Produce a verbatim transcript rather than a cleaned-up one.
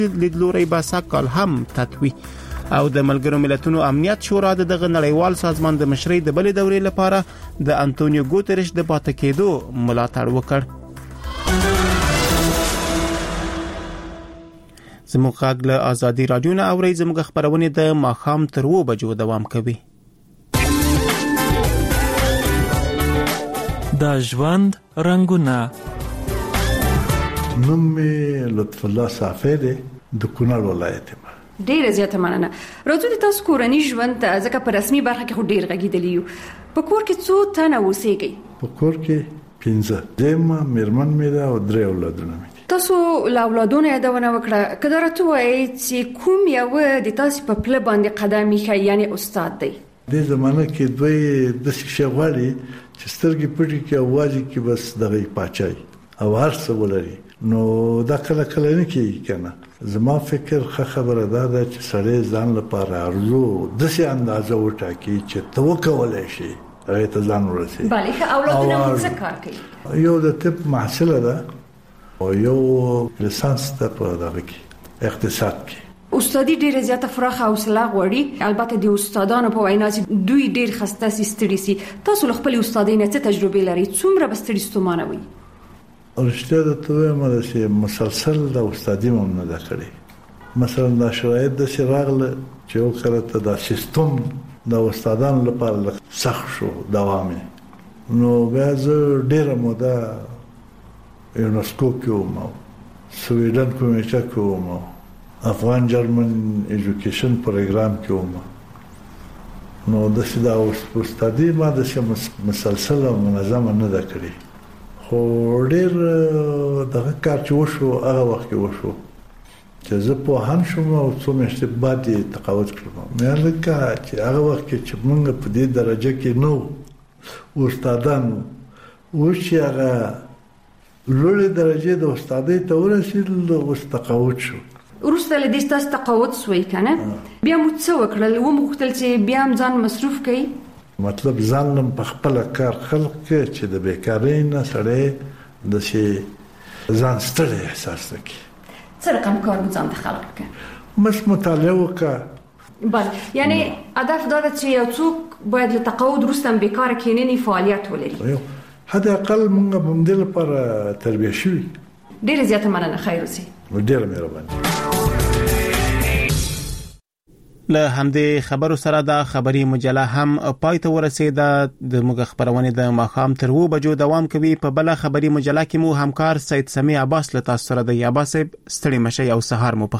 لیدلوري به سږ کال هم تطوی او د ملګرو ملتونو امنیت شورا دغه نړیوال سازمان د مشرۍ د بلې دورې لپاره د انټونیو ګوتریش د پاتې کېدو ملاتړ وکړ. زموږ غږ له ازادي راډیو نه اورئ. زموږ خبرونه د ماښام تر اوه بجو دوام کوي. د ژوند رنګونه. نوم مې لطف الله صافی دی، د کونړ ولایت یم. ډیره زیاته مننه. راځو د تاسو کورنۍ ژوند ته، ځکه په رسمي برخه کې خو ډیر غږیدلی یو. په کور کې څو تنه اوسېږئ؟ په کور کې پنځه، زما میرمن مې ده او درې اولادونه مې دي. تاسو له اولادونو یادونه وکړه، که دا راته ووایئ چې کوم یو د تاسو په پله باندې قدم ایښی، یعنی استاد دی؟ دې زمانه کې دوی داسې شی غواړي چې سترګې پټې کړي او واځي کې بس دغه پاچای او هر څه ولري. نو دا کله کله نه کېږي کنه. زما فکر ښه خبره ده دا چې سړی ځان لپاره ارزو داسې اندازه وټاکي چې ته وکولای شي هغې ته ځان ورسوي. بله، ښه اولادونه مو څه کار کوي؟ یو د طب محصله ده او یو لیسانس ده په دغه کې اقتصاد کې. استادي ډیره زیاته فراخه حوصله غواړي. البته د استادانو په وینا چې دوی ډیر خسته سي، ستړي سي. تاسو له خپل استادۍ نه څه تجربه لرئ؟ څومره به ستړي ستومانه وي؟ رښتیا درته وایم چې مسلسل د استادي مو نه ده کړې. مثلا دا شرایط داسې راغله چې یو کله ته دا سیستم د استادانو لپاره سخت شو دوام یې. نو بیا زه ډېره موده یونسکو کې وم، سویډن کمیټه کې وم، افغان جرمن ایجوکیشن پروګرام کې وم. نو داسې دا استادي ما داسې مسلسل او منظمه نه ده کړې. خو ډېر دغه کار چې وشو هغه وخت کې وشو چې زه پوهان شوم او څو میاشتې بعد یې تقاعد کړم. مې لکه چې هغه وخت کې چې موږ په دې درجه کې نو استادانو اوس چې هغه لوړې درجې د استادۍ ته ورسېدل اوس تقاعد شو. وروسته له دې ستاسو تقاعد سوی که نه؟ بیا مو څه وکړل؟ وموغوښتل چې بیا هم ځان مصروف کړئ؟ مطلب ځان لم په خپله کار خلق کړ چې د بیکارۍ نه سړی داسې ځان ستړی احساس نه کړي. څه رقم کار مو ځان ته خلق کړ؟ بس مطالعه وکړه. بله، یعنی هدف دا ده چې یو څوک باید له تقاعد وروسته هم بیکاره کښېنني، فعالیت ولري. حداقل موږ به همدې لپاره تربیه شوي. ډېره زیاته مننه. خیر اوسئ. ډېره مهرباني. له همدې خبرو سره دا خبري مجله هم پای ته ورسېده. د موږ خبرونه د ماښام تر اوه بجو دوام کوي. په بله خبري مجله کې مو همکار سید سمیع عباس له تاسو سره دی. عباس صاحب ستړي مشئ او سهار مو